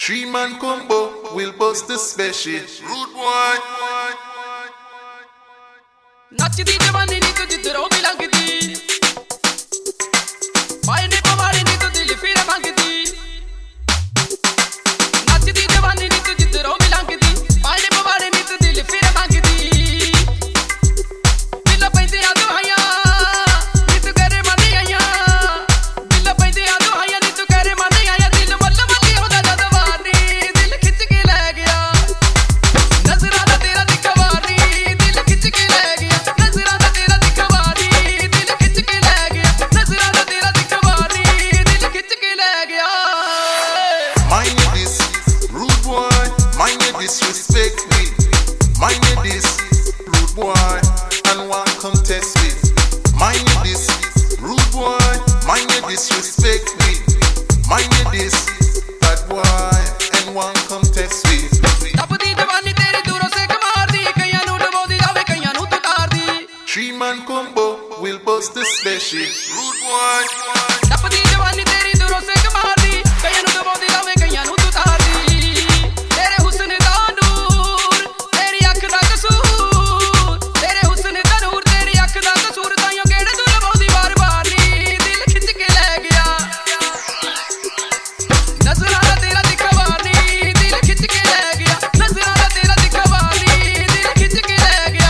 Three-man combo will bust the special. Rude boy. नचदी जवानी नी तो जिधरों भी लगदी, मायने पवाड़े नी तो दिल फिर भागदी। नचदी जवानी नी तो जिधरों भी लगदी, मायने पवाड़े नी तो दिल फिर भागदी। दिल पैंदे आ तो हया, नी तो करे माने आया। दिल पैंदे आ तो हया, नी तो करे माने आया। दिल मल्ल मल्ली होदा जदवानी, दिल खिंच के ले गया। नजरा दा तेरा दिखवानी, दिल खिंच के ले गया। Disrespect me, mind you this, rude boy, and one contest me. Mind you this, rude boy, mind you disrespect me. Mind you this, bad boy, and one contest me. अपनी जवानी तेरी दूरों से कमार दी, कईयां नू डबोदी जावे, कईयां नू तो तार दी। Three-man combo will bust the special. Rude boy. अपनी जवानी तेरी दूरों से कमार दी, कईयां नू डबोदी जावे, कईयां नू तो तार दी। तेरे हुस्न दा नूर, तेरी अख दा कसूर, तेरे हुस्न दा नूर, तेरी अख दा कसूर। ताइयों केड़े तू डबोदी बार बार नी, दिल खिंच के ले गया। नजरा दा तेरा दिखवानी, दिल खिंच के ले गया। नजरा दा तेरा दिखवानी, दिल खिंच के ले गया।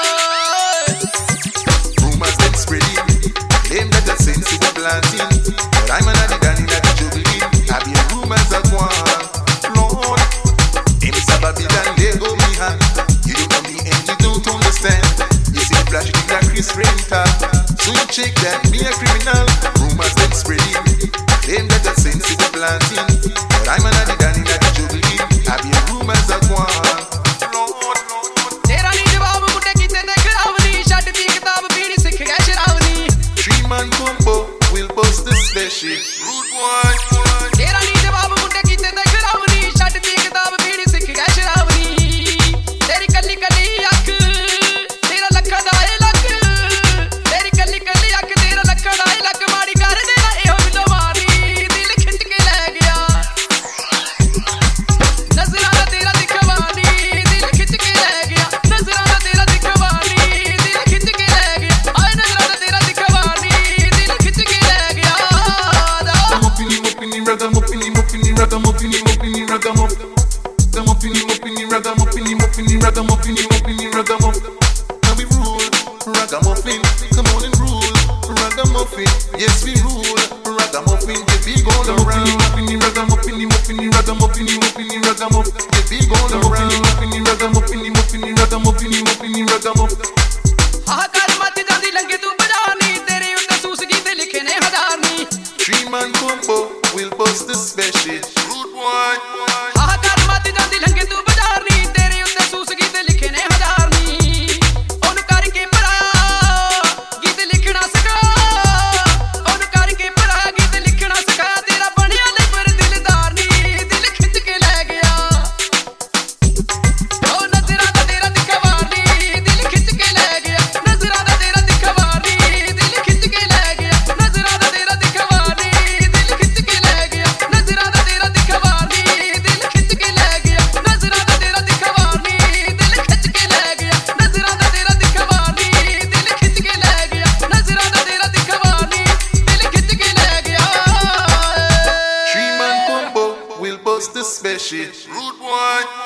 Rumors them spreading, claim that the sense is a planting, but I'm an addict that juggling. I be rumors that one, Lord. Him is a Babylon, they go me hand. You don't know me and you don't understand. You see the flash, you think that Chris Rental. So you check that, me a criminal. Rumors them spreading, claim that the sense is a planting, but I'm an addict that juggling. I be rumors that one, Lord. तेरा नी जवाब मुंडे कीते ते खरावनी, छड्ड दी किताब पीनी सिख गया शरावनी। Three-man combo will bust the special. Rude boy. तेरा नी जवाब मुंडे कीते ते खरावनी, छड्ड दी किताब पीनी सिख गया शरावनी। तेरी कल्ली कल्ली अख, तेरा लखा दा ए लक। तेरी कल्ली कल्ली अख, तेरा लखा दा ए लक। माड़ी कर देना एहो बिलो मारी, दिल खिंच के ले गया। नजरा दा तेरा दिखवानी, दिल खिंच के ले गया। नजरा दा तेरा दिखवानी, दिल खिंच के ले गया। आए नजरा दा तेरा दिखवानी, दिल खिंच के ले गया। Ragamuffin, now we rule, ragamuffin, come on and rule, ragamuffin, yes we rule, ragamuffin, get big all around, ragamuffin, get big all around, ragamuffin. हाहाकार मच जांदी लंघे तू बजानी, तेरे उत्ते सूसगी ते लिखे ने हजार नी। Three-man combo will bust the special. Rude boy. हाहाकार मच जांदी लंघे तू बजानी, तेरे उत्ते सूसगी ते लिखे ने हजार नी। ओनु करके भराया गीत लिखना सिखा, ओनु करके भराया गीत लिखना सिखा। तेरा बनिया नहीं पर दिलदार नी, दिल खिंच के ले गया। ओ नजरा दा तेरा दिखवानी, दिल खिंच के ले गया। नजरा दा तेरा दिखवानी, दिल खिंच के ले गया। नजरा दा तेरा दिखवानी, दिल खिंच के ले गया। नजरा दा तेरा दिखवानी, दिल खिंच के ले गया। नजरा दा तेरा दिखवानी, दिल खिंच के ले गया। नजरा दा तेरा दिखवानी, दिल खिंच के ले गया। नजरा दा तेरा दिखवानी, दिल खिंच के ले गया। Three-man combo will bust the special. Rude boy.